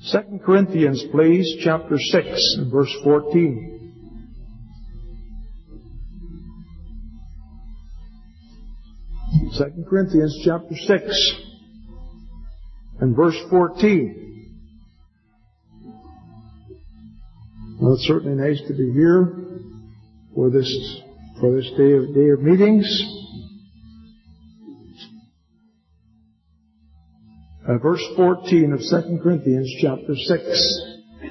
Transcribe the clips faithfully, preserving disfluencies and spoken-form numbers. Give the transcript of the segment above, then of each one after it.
Second Corinthians, please, chapter six and verse fourteen. Second Corinthians chapter six and verse fourteen. Well, it's certainly nice to be here for this for this day of day of meetings. Uh, verse fourteen of Second Corinthians chapter six.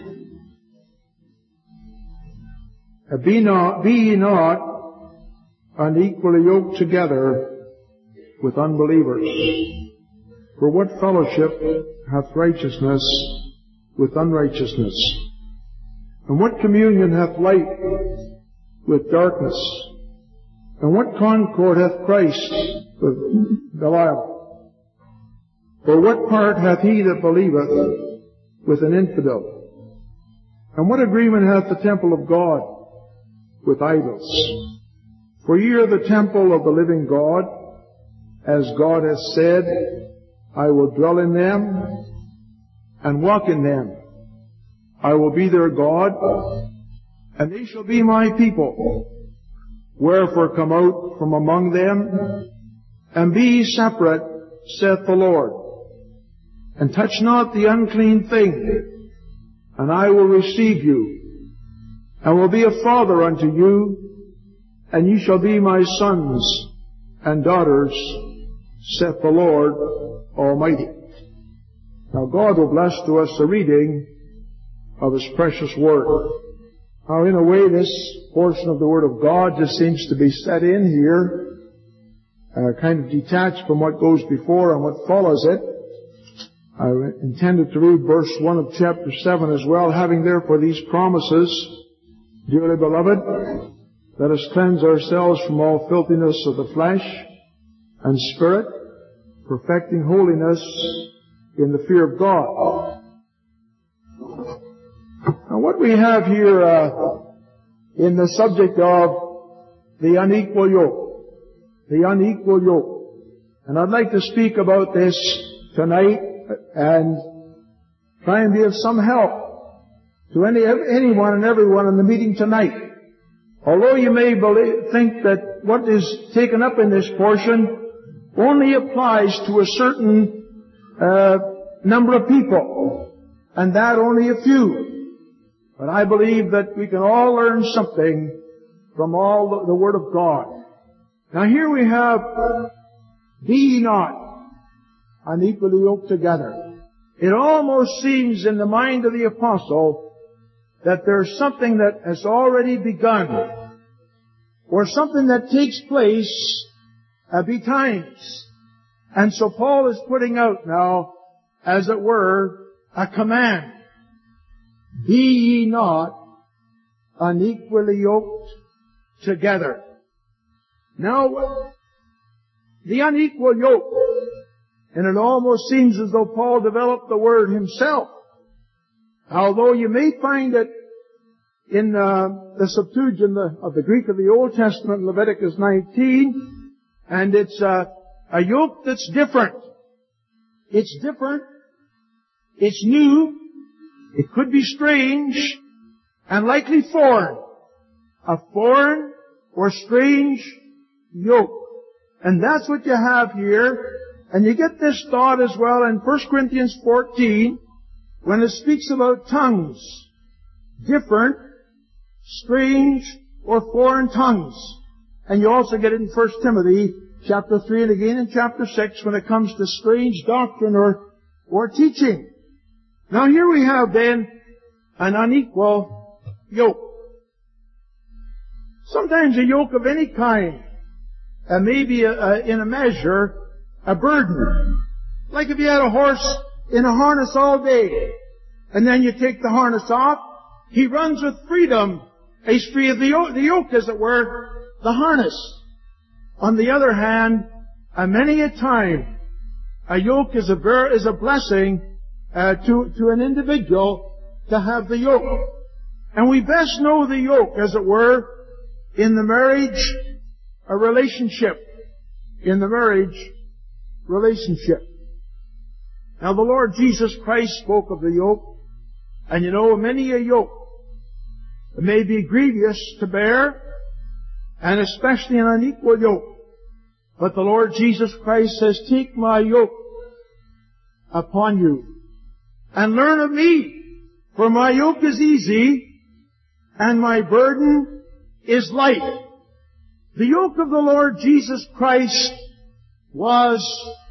Uh, be not be ye not unequally yoked together with unbelievers. For what fellowship hath righteousness with unrighteousness? And what communion hath light with darkness? And what concord hath Christ with Belial? For what part hath he that believeth with an infidel? And what agreement hath the temple of God with idols? For ye are the temple of the living God, as God has said, I will dwell in them and walk in them. I will be their God, and they shall be my people. Wherefore come out from among them, and be ye separate, saith the Lord. And touch not the unclean thing, and I will receive you, and will be a father unto you, and ye shall be my sons and daughters, saith the Lord Almighty. Now God will bless to us the reading of His precious Word. Now in a way this portion of the Word of God just seems to be set in here, uh, kind of detached from what goes before and what follows it. I intended to read verse one of chapter seven as well, having therefore these promises, dearly beloved, let us cleanse ourselves from all filthiness of the flesh and spirit, perfecting holiness in the fear of God. Now what we have here uh, in the subject of the unequal yoke, the unequal yoke. And I'd like to speak about this tonight and try and be of some help to any anyone and everyone in the meeting tonight. Although you may believe, think that what is taken up in this portion only applies to a certain uh, number of people, and that only a few. But I believe that we can all learn something from all the, the Word of God. Now here we have, be ye not unequally yoked together. It almost seems in the mind of the apostle that there's something that has already begun, or something that takes place uh, betimes. And so Paul is putting out now, as it were, a command. Be ye not unequally yoked together. Now, the unequal yoke, and it almost seems as though Paul developed the word himself. Although you may find it in uh, the Septuagint of the Greek of the Old Testament, Leviticus nineteen, and it's uh, a yoke that's different. It's different. It's new. It could be strange and likely foreign. A foreign or strange yoke. And that's what you have here. And you get this thought as well in First Corinthians fourteen, when it speaks about tongues. Different, strange, or foreign tongues. And you also get it in First Timothy chapter three and again in chapter six when it comes to strange doctrine or, or teaching. Now here we have then an unequal yoke. Sometimes a yoke of any kind, uh, maybe a, a, in a measure, a burden. Like if you had a horse in a harness all day, and then you take the harness off, he runs with freedom. He's free of the yoke, the yoke, as it were, the harness. On the other hand, uh, many a time, a yoke is a ver- is a blessing uh, to to an individual to have the yoke, and we best know the yoke, as it were, in the marriage a relationship. In the marriage relationship. Now, the Lord Jesus Christ spoke of the yoke And you know, many a yoke may be grievous to bear, and especially an unequal yoke. But the Lord Jesus Christ says, take my yoke upon you, and learn of me, for my yoke is easy, and my burden is light. The yoke of the Lord Jesus Christ was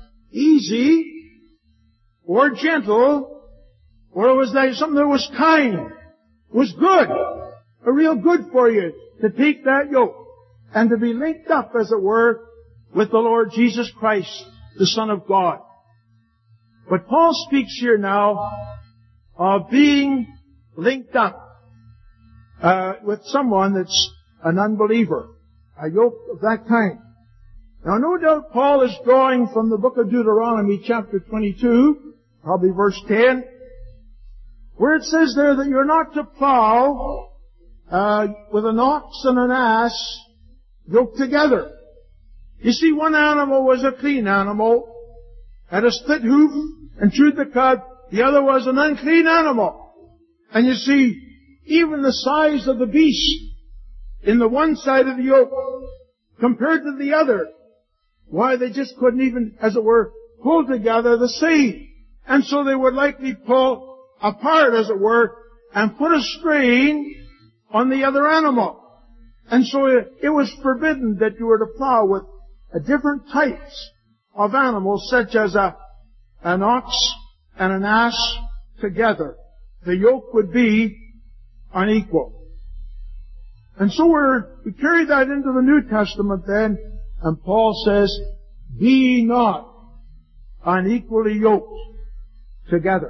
easy, or gentle, or it was like something that was kind, was good, a real good for you to take that yoke and to be linked up, as it were, with the Lord Jesus Christ, the Son of God. But Paul speaks here now of being linked up uh, with someone that's an unbeliever, a yoke of that kind. Now, no doubt Paul is drawing from the book of Deuteronomy, chapter twenty-two, probably verse ten, where it says there that you're not to plow uh, with an ox and an ass yoked together. You see, one animal was a clean animal, had a split hoof and chewed the cud. The other was an unclean animal. And you see, even the size of the beast in the one side of the yoke compared to the other, why, they just couldn't even, as it were, pull together the same. And so they would likely pull apart, as it were, and put a strain on the other animal. And so it, it was forbidden that you were to plow with uh, different types of animals, such as a, an ox and an ass together. The yoke would be unequal. And so we're, we carry that into the New Testament then, and Paul says, be not unequally yoked together.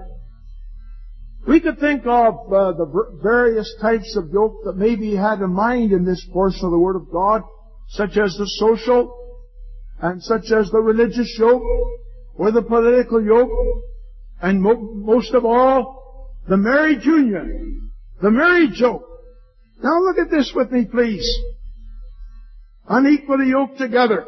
We could think of uh, the various types of yoke that maybe he had in mind in this portion of the Word of God, such as the social, and such as the religious yoke, or the political yoke, and mo- most of all, the marriage union, the marriage yoke. Now look at this with me, please. Unequally yoked together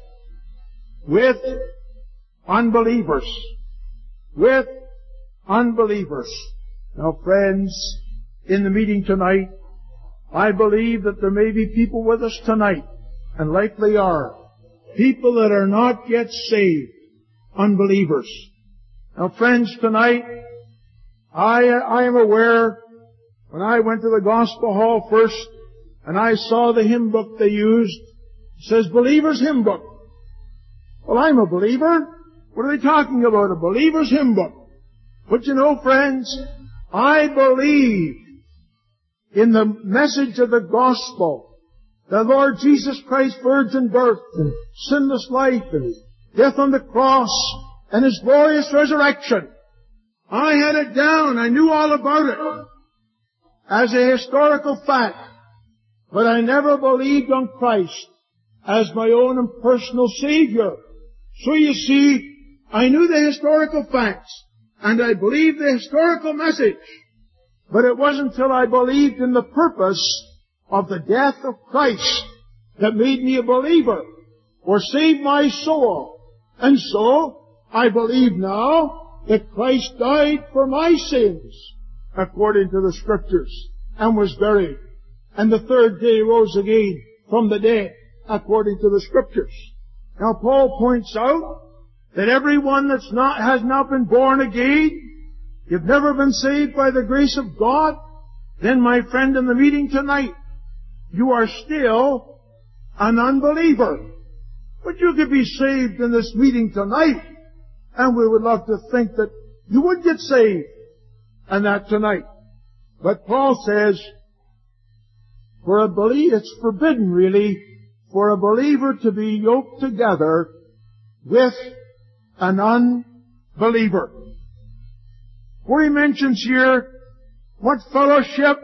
with unbelievers. With unbelievers. Now, friends, in the meeting tonight, I believe that there may be people with us tonight, and likely are, people that are not yet saved, unbelievers. Now, friends, tonight, I, I am aware, when I went to the Gospel Hall first, and I saw the hymn book they used, it says, Believer's Hymn Book. Well, I'm a believer. What are they talking about? A believer's hymn book. But you know, friends, I believe in the message of the gospel, the Lord Jesus Christ's virgin birth and sinless life and death on the cross and His glorious resurrection. I had it down. I knew all about it as a historical fact. But I never believed on Christ as my own and personal Savior. So you see, I knew the historical facts, and I believed the historical message. But it wasn't until I believed in the purpose of the death of Christ that made me a believer, or saved my soul. And so, I believe now that Christ died for my sins, according to the Scriptures, and was buried, and the third day rose again from the dead, according to the Scriptures. Now, Paul points out that everyone that's not, has not been born again, you've never been saved by the grace of God, then, my friend, in the meeting tonight, you are still an unbeliever. But you could be saved in this meeting tonight, and we would love to think that you would get saved, and that tonight. But Paul says, for a believer, it's forbidden, really, for a believer to be yoked together with an unbeliever. For he mentions here, what fellowship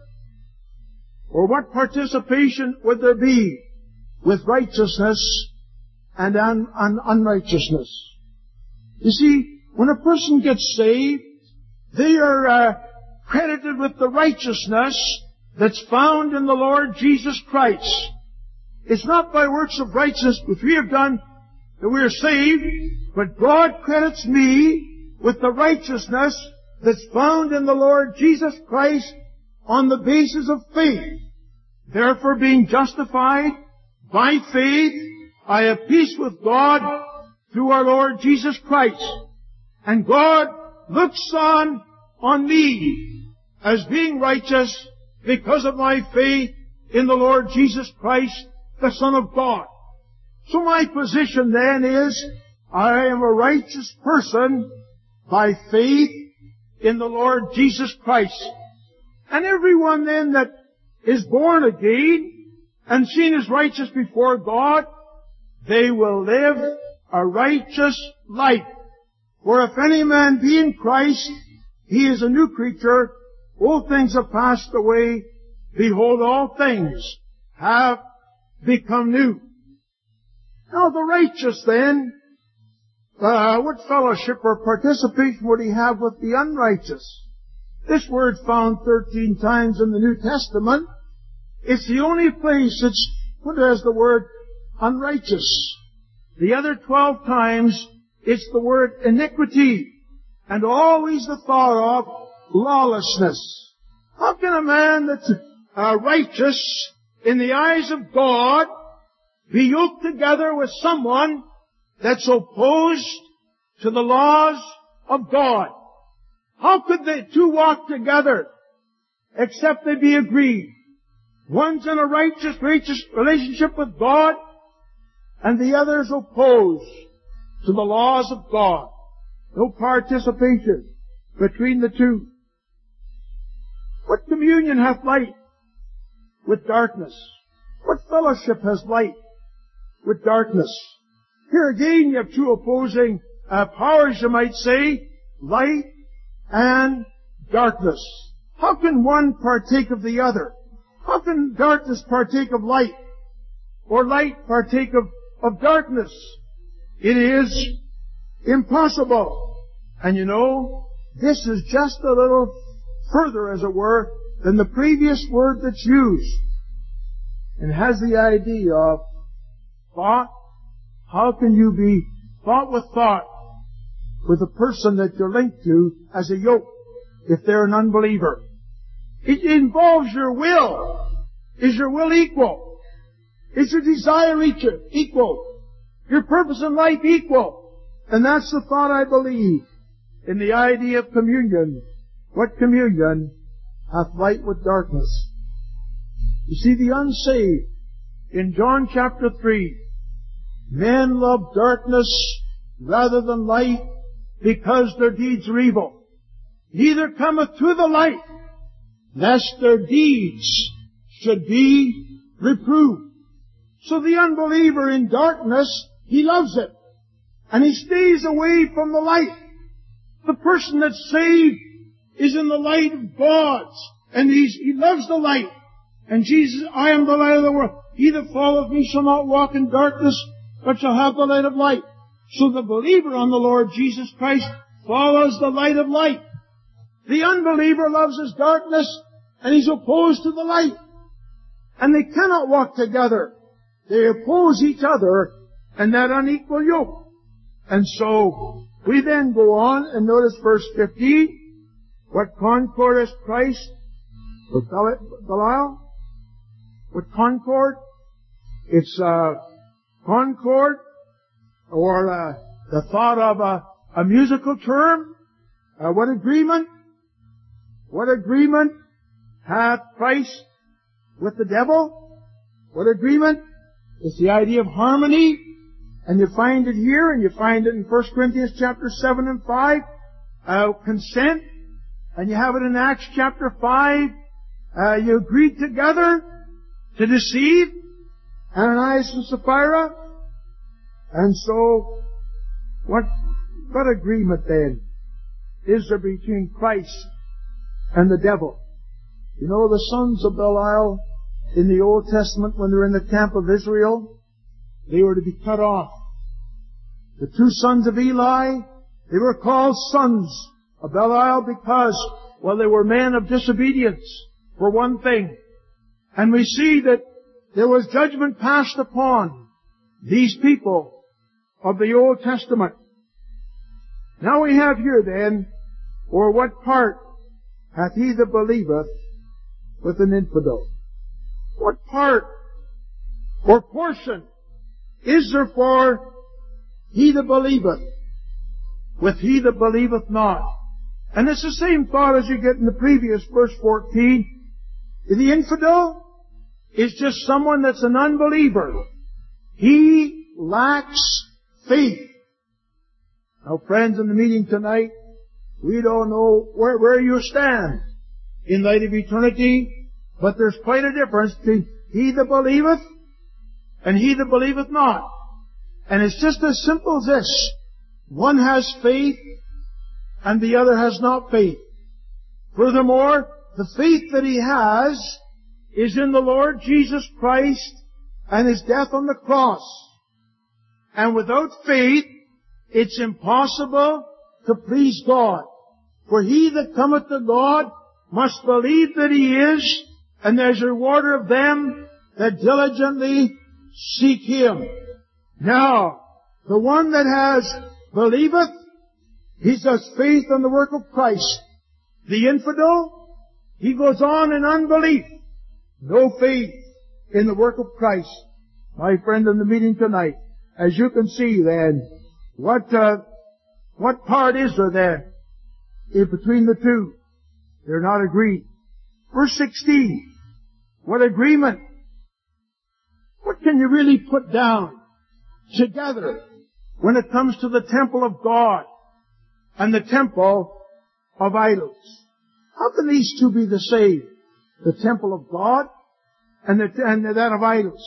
or what participation would there be with righteousness and un- un- unrighteousness? You see, when a person gets saved, they are uh, credited with the righteousness that's found in the Lord Jesus Christ. It's not by works of righteousness which we have done that we are saved, but God credits me with the righteousness that's found in the Lord Jesus Christ on the basis of faith. Therefore, being justified by faith, I have peace with God through our Lord Jesus Christ. And God looks on, on me as being righteous because of my faith in the Lord Jesus Christ, the Son of God. So my position then is, I am a righteous person by faith in the Lord Jesus Christ. And everyone then that is born again and seen as righteous before God, they will live a righteous life. For if any man be in Christ, he is a new creature. Old things have passed away. Behold, all things have become new. Now the righteous then, uh, what fellowship or participation would he have with the unrighteous? This word found thirteen times in the New Testament. It's the only place it's put as the word unrighteous. The other twelve times, it's the word iniquity, and always the thought of lawlessness. How can a man that's uh, righteous in the eyes of God be yoked together with someone that's opposed to the laws of God? How could the two walk together except they be agreed? One's in a righteous, righteous relationship with God, and the other's opposed to the laws of God. No participation between the two. What communion hath light with darkness? What fellowship has light with darkness? Here again you have two opposing uh, powers, you might say, light and darkness. How can one partake of the other? How can darkness partake of light? Or light partake of, of darkness? It is impossible. And you know, this is just a little further, as it were, than the previous word that's used. And has the idea of thought. How can you be thought with thought with a person that you're linked to as a yoke if they're an unbeliever? It involves your will. Is your will equal? Is your desire equal? Your purpose in life equal? And that's the thought I believe in the idea of communion. What communion hath light with darkness? You see, the unsaved, in John chapter three, men love darkness rather than light because their deeds are evil. Neither cometh to the light, lest their deeds should be reproved. So the unbeliever in darkness, he loves it. And he stays away from the light. The person that's saved is in the light of God. And he's, he loves the light. And Jesus, I am the light of the world. He that followeth me shall not walk in darkness, but shall have the light of light. So the believer on the Lord Jesus Christ follows the light of light. The unbeliever loves his darkness, and he's opposed to the light. And they cannot walk together. They oppose each other in that unequal yoke. And so, we then go on and notice verse fifteen. What concord has Christ with Belial? What concord? It's uh, concord, or uh, the thought of a, a musical term. Uh, what agreement? What agreement hath Christ with the devil? What agreement? It's the idea of harmony. And you find it here, and you find it in First Corinthians chapter seven and five. Uh, consent. And you have it in Acts chapter five. Uh, you agreed together to deceive Ananias and Sapphira. And so, what, what agreement then is there between Christ and the devil? You know, the sons of Belial in the Old Testament, when they're in the camp of Israel, they were to be cut off. The two sons of Eli, they were called sons of Belial because, well, they were men of disobedience, for one thing. And we see that there was judgment passed upon these people of the Old Testament. Now we have here then, or what part hath he that believeth with an infidel? What part or portion is there for he that believeth with he that believeth not? And it's the same thought as you get in the previous verse fourteen. The infidel is just someone that's an unbeliever. He lacks faith. Now, friends, in the meeting tonight, we don't know where, where you stand in light of eternity, but there's quite a difference between he that believeth and he that believeth not. And it's just as simple as this. One has faith and the other has not faith. Furthermore, the faith that he has is in the Lord Jesus Christ and His death on the cross. And without faith, it's impossible to please God. For he that cometh to God must believe that He is, and there's a rewarder of them that diligently seek Him. Now, the one that has believeth, he has faith in the work of Christ. The infidel, he goes on in unbelief. No faith in the work of Christ. My friend, in the meeting tonight, as you can see then, what, uh, what part is there then in between the two? They're not agreed. Verse sixteen. What agreement? What can you really put down together when it comes to the temple of God and the temple of idols? How can these two be the same? The temple of God and, the, and that of idols.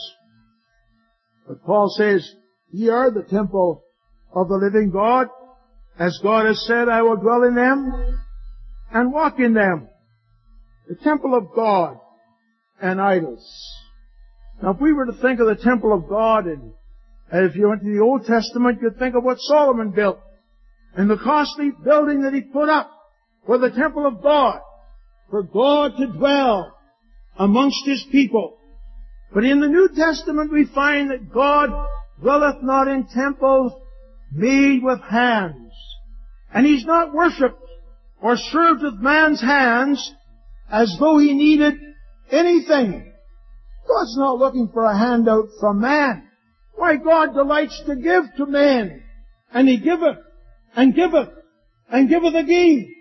But Paul says, ye are the temple of the living God. As God has said, I will dwell in them and walk in them. The temple of God and idols. Now, if we were to think of the temple of God, and if you went to the Old Testament, you'd think of what Solomon built and the costly building that he put up for the temple of God, for God to dwell amongst His people. But in the New Testament we find that God dwelleth not in temples made with hands. And He's not worshipped or served with man's hands as though He needed anything. God's not looking for a handout from man. Why, God delights to give to man. And He giveth, and giveth, and giveth again.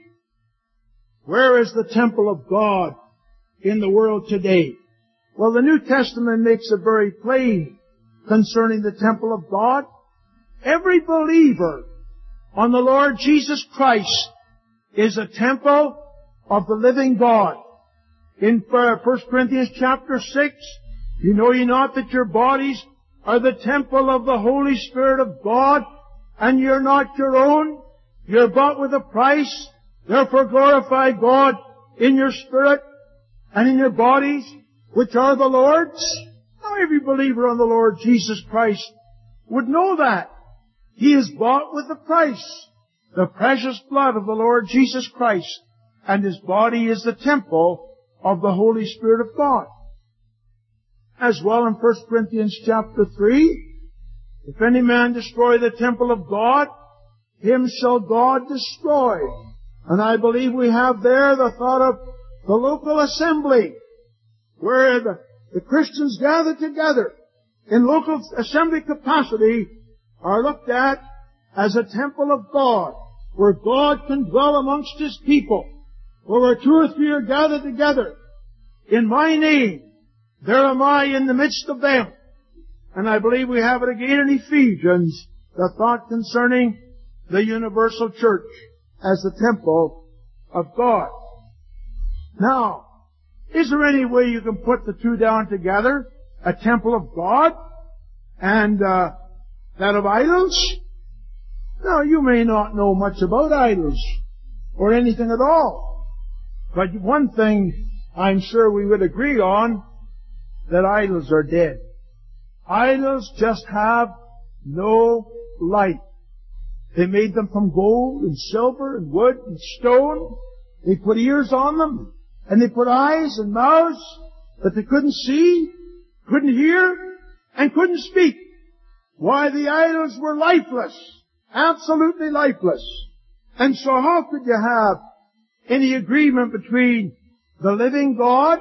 Where is the temple of God in the world today? Well, the New Testament makes it very plain concerning the temple of God. Every believer on the Lord Jesus Christ is a temple of the living God. In First Corinthians chapter six, you know ye not that your bodies are the temple of the Holy Spirit of God, and you're not your own. You're bought with a price. Therefore glorify God in your spirit and in your bodies, which are the Lord's. Now every believer on the Lord Jesus Christ would know that. He is bought with a price, the precious blood of the Lord Jesus Christ, and His body is the temple of the Holy Spirit of God. As well in First Corinthians chapter three, if any man destroy the temple of God, him shall God destroy. And I believe we have there the thought of the local assembly, where the, the Christians gather together in local assembly capacity are looked at as a temple of God, where God can dwell amongst His people, where two or three are gathered together in my name, there am I in the midst of them. And I believe we have it again in Ephesians, the thought concerning the universal church as the temple of God. Now, is there any way you can put the two down together? A temple of God and uh, that of idols? Now, you may not know much about idols or anything at all. But one thing I'm sure we would agree on, that idols are dead. Idols just have no life. They made them from gold and silver and wood and stone. They put ears on them, and they put eyes and mouths that they couldn't see, couldn't hear, and couldn't speak. Why, the idols were lifeless, absolutely lifeless. And so how could you have any agreement between the living God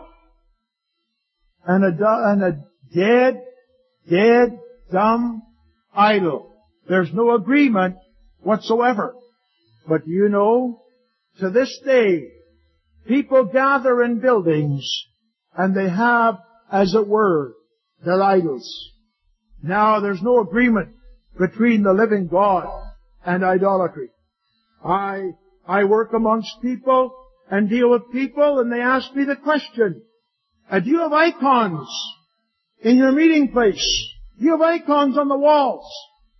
and a, and a dead, dead, dumb idol? There's no agreement whatsoever. But you know, to this day, people gather in buildings and they have, as it were, their idols. Now, there's no agreement between the living God and idolatry. I, I work amongst people and deal with people, and they ask me the question, uh, do you have icons in your meeting place? Do you have icons on the walls?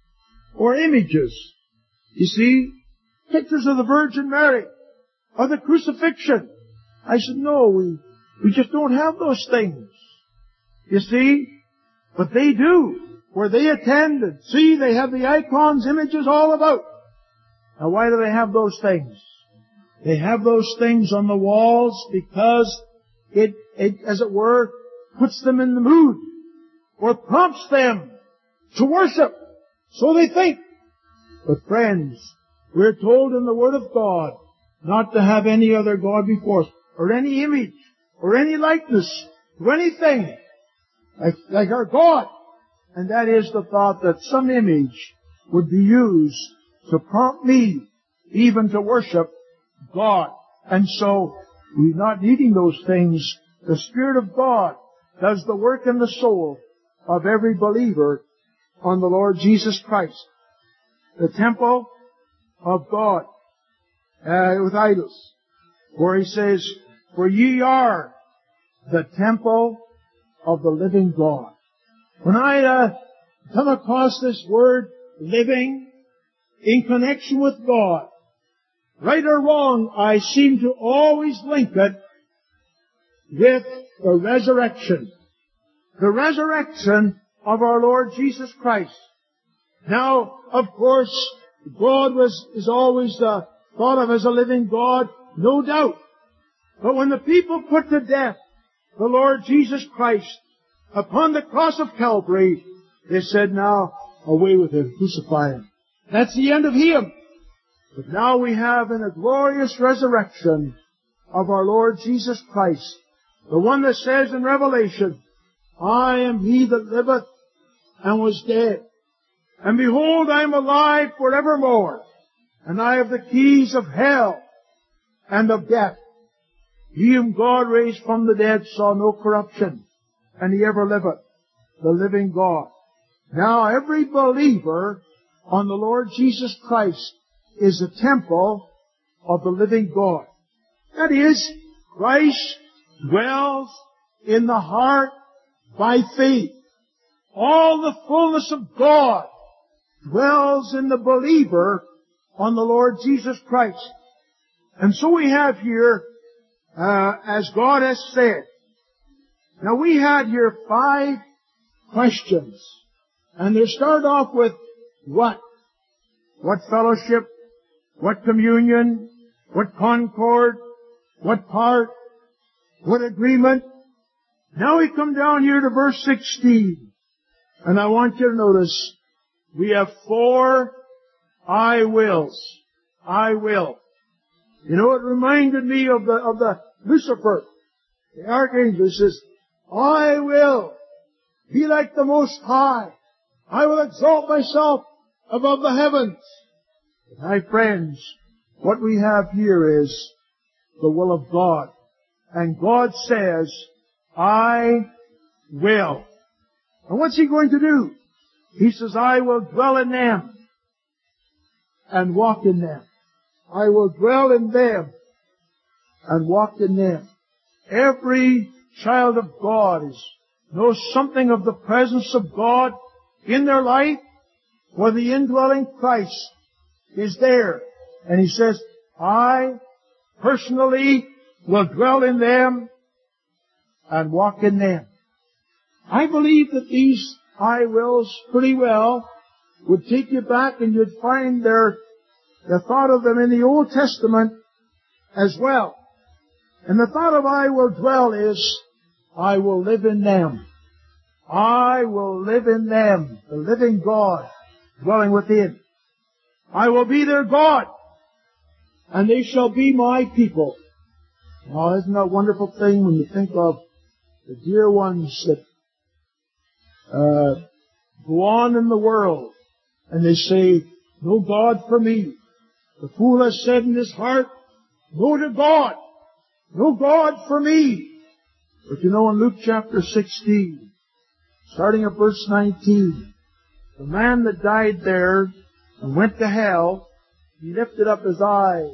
Or images? You see, pictures of the Virgin Mary, or the crucifixion. I said, no, we, we just don't have those things. You see? But they do. Where they attend and see, they have the icons, images all about. Now why do they have those things? They have those things on the walls because it, it, as it were, puts them in the mood, or prompts them to worship. So they think. But friends, we're told in the Word of God not to have any other God before us, or any image, or any likeness to anything like, like our God. And that is the thought that some image would be used to prompt me even to worship God. And so, we're not needing those things. The Spirit of God does the work in the soul of every believer on the Lord Jesus Christ. The temple of God uh, with idols, where He says, for ye are the temple of the living God. When I uh, come across this word living in connection with God, right or wrong, I seem to always link it with the resurrection. The resurrection of our Lord Jesus Christ. Now, of course, God was is always uh, thought of as a living God, no doubt. But when the people put to death the Lord Jesus Christ upon the cross of Calvary, they said, now, away with Him, crucify Him. That's the end of Him. But now we have in a glorious resurrection of our Lord Jesus Christ, the one that says in Revelation, I am He that liveth and was dead. And behold, I am alive forevermore, and I have the keys of hell and of death. He whom God raised from the dead saw no corruption, and He ever liveth, the living God. Now every believer on the Lord Jesus Christ is a temple of the living God. That is, Christ dwells in the heart by faith. All the fullness of God dwells in the believer on the Lord Jesus Christ. And so we have here, uh, as God has said. Now we had here five questions. And they start off with what? What fellowship? What communion? What concord? What part? What agreement? Now we come down here to verse sixteen. And I want you to notice, we have four I wills. I will. You know, it reminded me of the, of the Lucifer, the archangel. Says, I will be like the Most High. I will exalt myself above the heavens. My friends, what we have here is the will of God. And God says, I will. And what's He going to do? He says, I will dwell in them and walk in them. I will dwell in them and walk in them. Every child of God is, knows something of the presence of God in their life, where the indwelling Christ is there. And He says, I personally will dwell in them and walk in them. I believe that these I wills pretty well would take you back, and you'd find their, the thought of them in the Old Testament as well. And the thought of I will dwell is, I will live in them. I will live in them, the living God dwelling within. I will be their God, and they shall be my people. Oh, isn't that a wonderful thing when you think of the dear ones that uh, go on in the world, and they say, no God for me. The fool has said in his heart, no to God. No God for me. But you know, in Luke chapter sixteen, starting at verse nineteen, the man that died there and went to hell, he lifted up his eyes.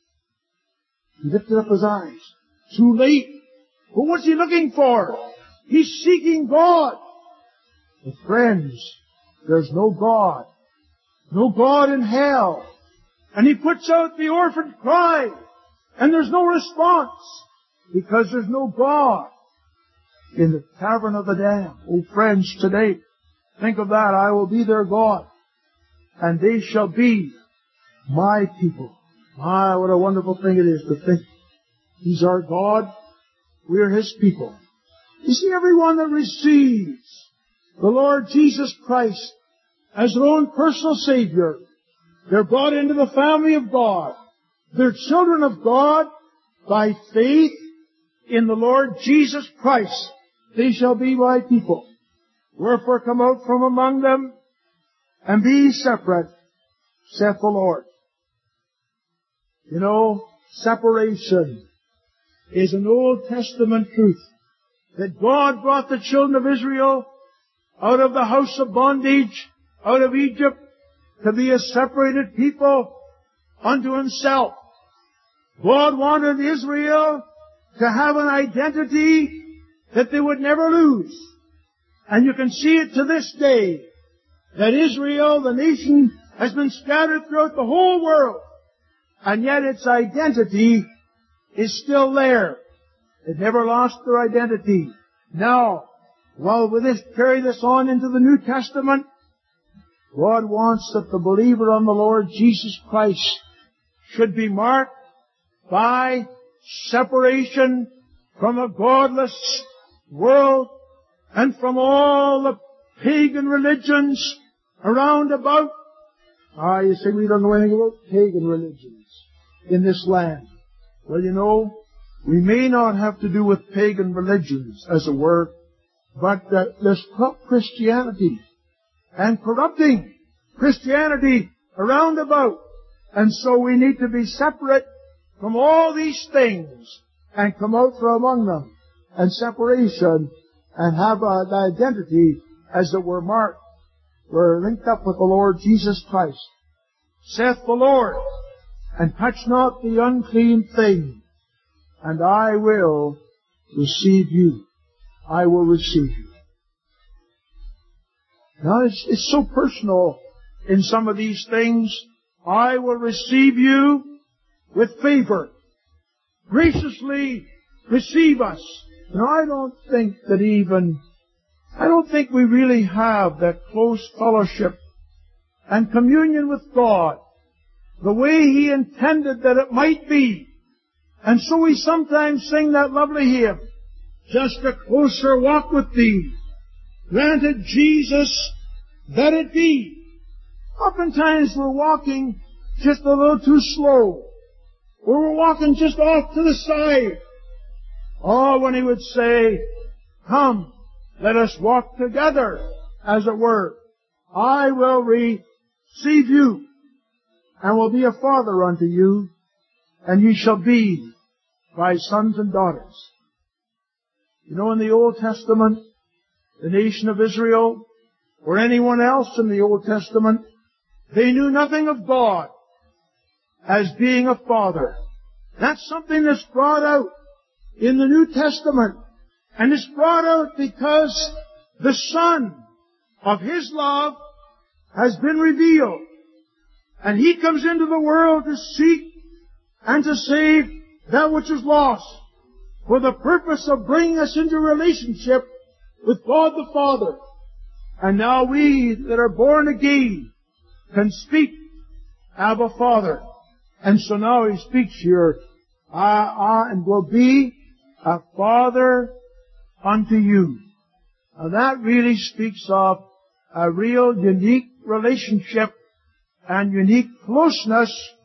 He lifted up his eyes. Too late. But what's he looking for? He's seeking God. But friends, there's no God. No God in hell. And he puts out the orphan cry. And there's no response. Because there's no God in the cavern of the damned. Oh friends, today, think of that. I will be their God. And they shall be my people. My, what a wonderful thing it is to think He's our God. We are His people. You see, everyone that receives the Lord Jesus Christ as their own personal Savior, they're brought into the family of God. They're children of God by faith in the Lord Jesus Christ. They shall be my people. Wherefore come out from among them and be ye separate, saith the Lord. You know, separation is an Old Testament truth. That God brought the children of Israel out of the house of bondage, out of Egypt, to be a separated people unto Himself. God wanted Israel to have an identity that they would never lose. And you can see it to this day, that Israel, the nation, has been scattered throughout the whole world, and yet its identity is still there. It never lost their identity. Now, while we this, carry this on into the New Testament, God wants that the believer on the Lord Jesus Christ should be marked by separation from a godless world and from all the pagan religions around about. Ah, you say we don't know anything about pagan religions in this land. Well, you know, we may not have to do with pagan religions, as it were, but uh, there's corrupt Christianity and corrupting Christianity around about. And so we need to be separate from all these things and come out from among them. And separation and have an identity as it were marked. We're linked up with the Lord Jesus Christ. Saith the Lord, and touch not the unclean thing, and I will receive you. I will receive you. Now, it's, it's so personal in some of these things. I will receive you with favor. Graciously receive us. Now, I don't think that even, I don't think we really have that close fellowship and communion with God the way He intended that it might be. And so we sometimes sing that lovely hymn, just a closer walk with Thee. Granted, Jesus, that it be. Oftentimes we're walking just a little too slow, or we're walking just off to the side. Oh, when He would say, come, let us walk together, as it were. I will receive you, and will be a father unto you, and ye shall be my sons and daughters. You know, in the Old Testament, the nation of Israel, or anyone else in the Old Testament, they knew nothing of God as being a father. That's something that's brought out in the New Testament. And it's brought out because the Son of His love has been revealed. And He comes into the world to seek and to save that which is lost, for the purpose of bringing us into relationship with God the Father. And now we that are born again can speak, Abba, Father. And so now He speaks here, ah, ah, and will be a father unto you. Now that really speaks of a real unique relationship and unique closeness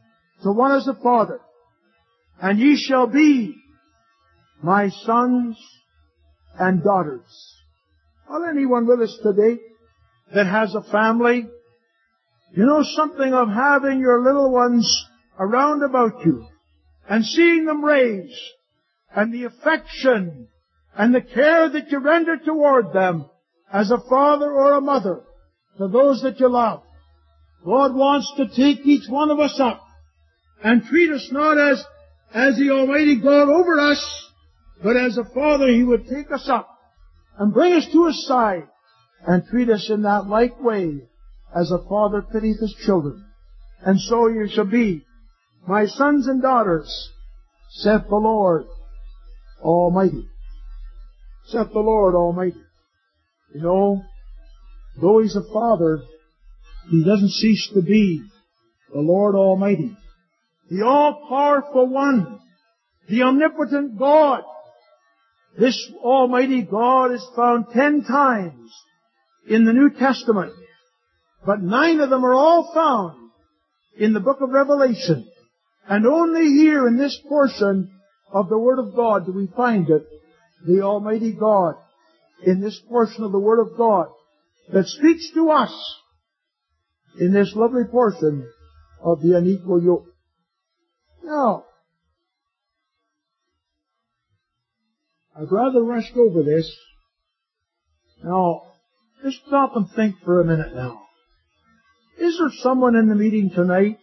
to one as a father. And ye shall be my sons and daughters. Well, anyone with us today that has a family, you know something of having your little ones around about you and seeing them raised, and the affection and the care that you render toward them as a father or a mother to those that you love. God wants to take each one of us up and treat us not as, as the Almighty God over us, but as a father He would take us up and bring us to His side and treat us in that like way as a father pities his children. And so you shall be my sons and daughters, saith the Lord Almighty. Saith the Lord Almighty. You know, though He's a father, He doesn't cease to be the Lord Almighty, the all-powerful one, the omnipotent God. This Almighty God is found ten times in the New Testament, but nine of them are all found in the book of Revelation. And only here in this portion of the Word of God do we find it, the Almighty God, in this portion of the Word of God that speaks to us in this lovely portion of the unequal yoke. Now, I've rather rushed over this. Now, just stop and think for a minute now. Is there someone in the meeting tonight,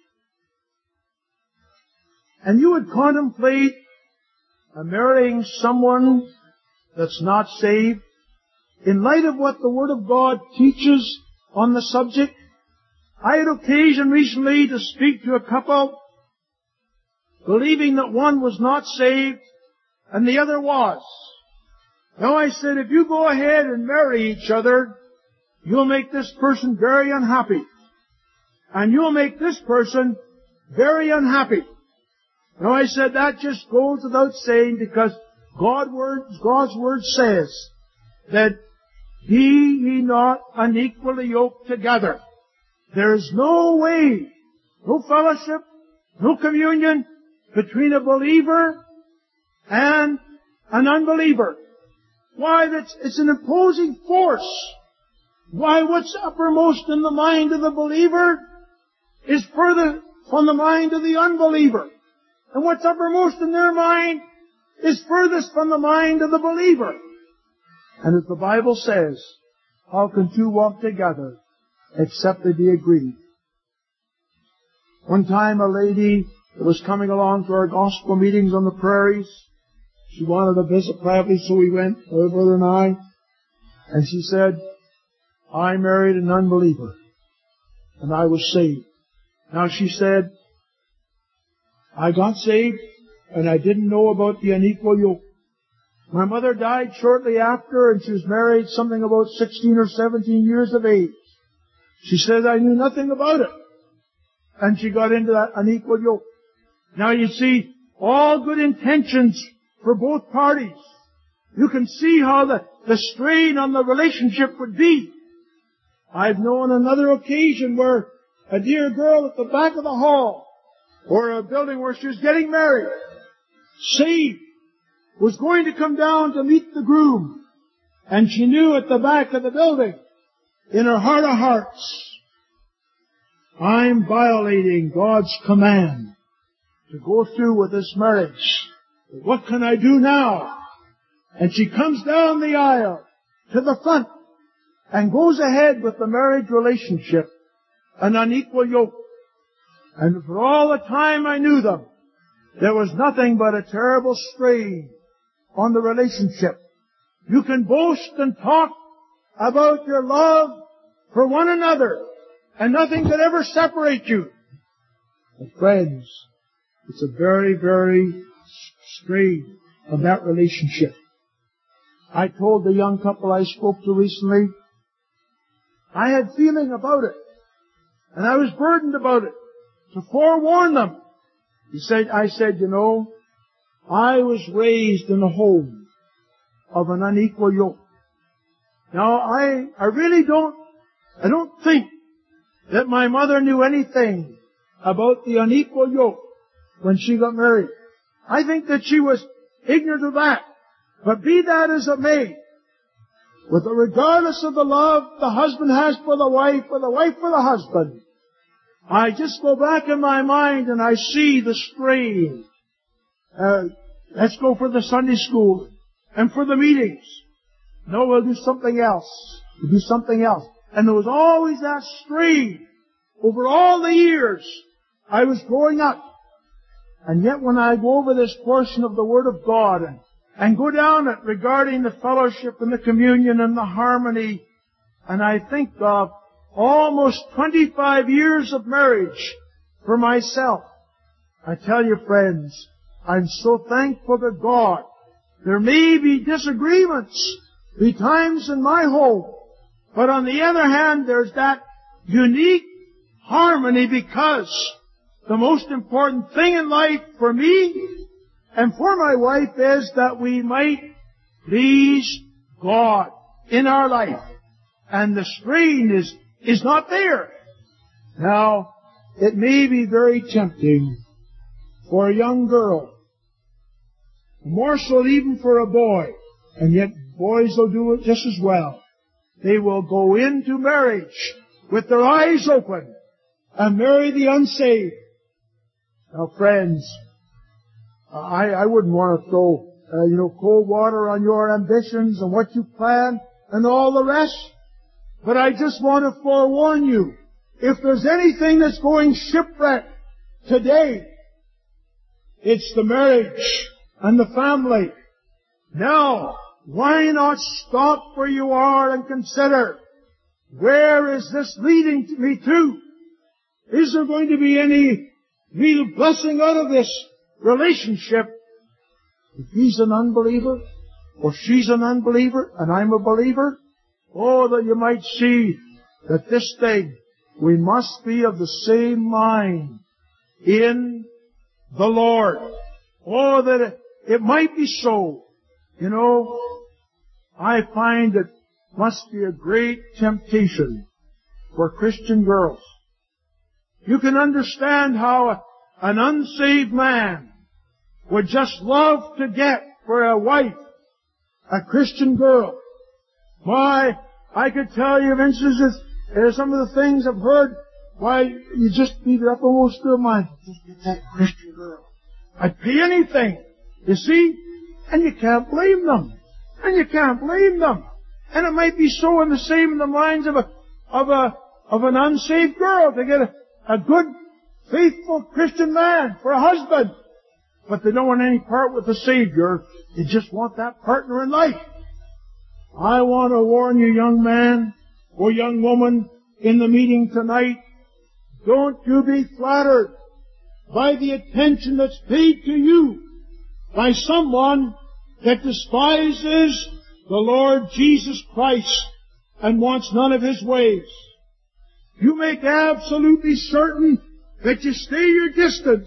and you would contemplate marrying someone that's not saved, in light of what the Word of God teaches on the subject? I had occasion recently to speak to a couple, believing that one was not saved and the other was. Now I said, if you go ahead and marry each other, you'll make this person very unhappy. And you'll make this person very unhappy. Now I said, that just goes without saying, because God word, God's Word says that be ye not unequally yoked together. There is no way, no fellowship, no communion between a believer and an unbeliever. Why, that's, it's an imposing force. Why, what's uppermost in the mind of the believer is further from the mind of the unbeliever. And what's uppermost in their mind is furthest from the mind of the believer. And as the Bible says, how can two walk together except they be agreed? One time a lady that was coming along to our gospel meetings on the prairies, she wanted to visit privately, so we went, her brother and I, and she said, I married an unbeliever, and I was saved. Now she said, I got saved, and I didn't know about the unequal yoke. My mother died shortly after, and she was married something about sixteen or seventeen years of age. She said, I knew nothing about it. And she got into that unequal yoke. Now you see, all good intentions for both parties. You can see how the, the strain on the relationship would be. I've known another occasion where a dear girl at the back of the hall, or a building where she was getting married, saved, was going to come down to meet the groom. And she knew at the back of the building, in her heart of hearts, I'm violating God's command to go through with this marriage. What can I do now? And she comes down the aisle to the front and goes ahead with the marriage relationship, an unequal yoke. And for all the time I knew them, there was nothing but a terrible strain on the relationship. You can boast and talk about your love for one another, and nothing could ever separate you. But friends, it's a very, very strain on that relationship. I told the young couple I spoke to recently, I had feeling about it, and I was burdened about it, to forewarn them. He said, I said, you know, I was raised in a home of an unequal yoke. Now, I, I really don't, I don't think that my mother knew anything about the unequal yoke when she got married. I think that she was ignorant of that. But be that as it may, with the regardless of the love the husband has for the wife, or the wife for the husband, I just go back in my mind and I see the strain. Uh, let's go for the Sunday school and for the meetings. No, we'll do something else. We'll do something else. And there was always that strain over all the years I was growing up. And yet when I go over this portion of the Word of God and, and go down it regarding the fellowship and the communion and the harmony, and I think of almost twenty-five years of marriage for myself, I tell you, friends, I'm so thankful to God. There may be disagreements, be times in my home, but on the other hand, there's that unique harmony, because the most important thing in life for me and for my wife is that we might please God in our life. And the strain is, is not there. Now, it may be very tempting for a young girl, more so even for a boy, and yet boys will do it just as well. They will go into marriage with their eyes open and marry the unsaved. Now, friends, I, I wouldn't want to throw, uh, you know, cold water on your ambitions and what you plan and all the rest. But I just want to forewarn you, if there's anything that's going shipwreck today, it's the marriage and the family. Now, why not stop where you are and consider, where is this leading me to? Is there going to be any real blessing out of this relationship? If he's an unbeliever, or she's an unbeliever, and I'm a believer, oh, that you might see that this thing, we must be of the same mind in the Lord. Oh, that it, it might be so. You know, I find it must be a great temptation for Christian girls. You can understand how an unsaved man would just love to get for a wife a Christian girl. Why, I could tell you of instances, uh, some of the things I've heard, why, you just beat it up almost to your mind. Just get that Christian girl. I'd pay anything. You see? And you can't blame them. And you can't blame them. And it might be so in the same in the minds of a, of a, of an unsaved girl to get a, a good, faithful Christian man for a husband. But they don't want any part with the Savior. They just want that partner in life. I want to warn you, young man or young woman in the meeting tonight, don't you be flattered by the attention that's paid to you by someone that despises the Lord Jesus Christ and wants none of His ways. You make absolutely certain that you stay your distance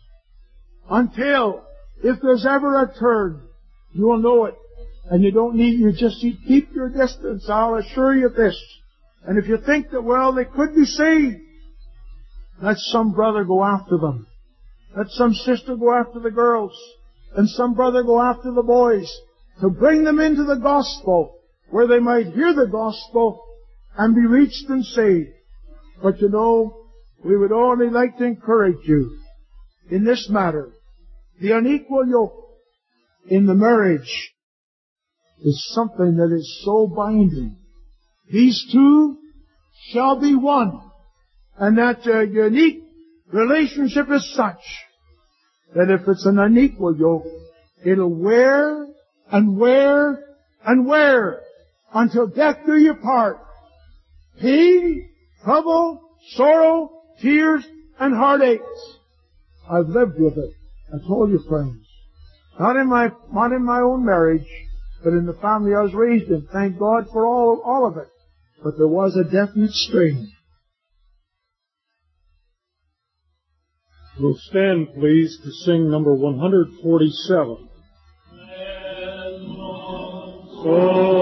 until, if there's ever a turn, you will know it. And you don't need, you just keep your distance, I'll assure you this. And if you think that, well, they could be saved, let some brother go after them. Let some sister go after the girls. And some brother go after the boys to bring them into the gospel where they might hear the gospel and be reached and saved. But you know, we would only like to encourage you in this matter. The unequal yoke in the marriage is something that is so binding. These two shall be one. And that uh, unique relationship is such that if it's an unequal yoke, it'll wear and wear and wear until death do you part. Pain, trouble, sorrow, tears, and heartaches. I've lived with it. I told you, friends. Not in my, not in my own marriage, but in the family I was raised in. Thank God for all, all of it. But there was a definite strain. We'll stand, please, to sing number one forty-seven. So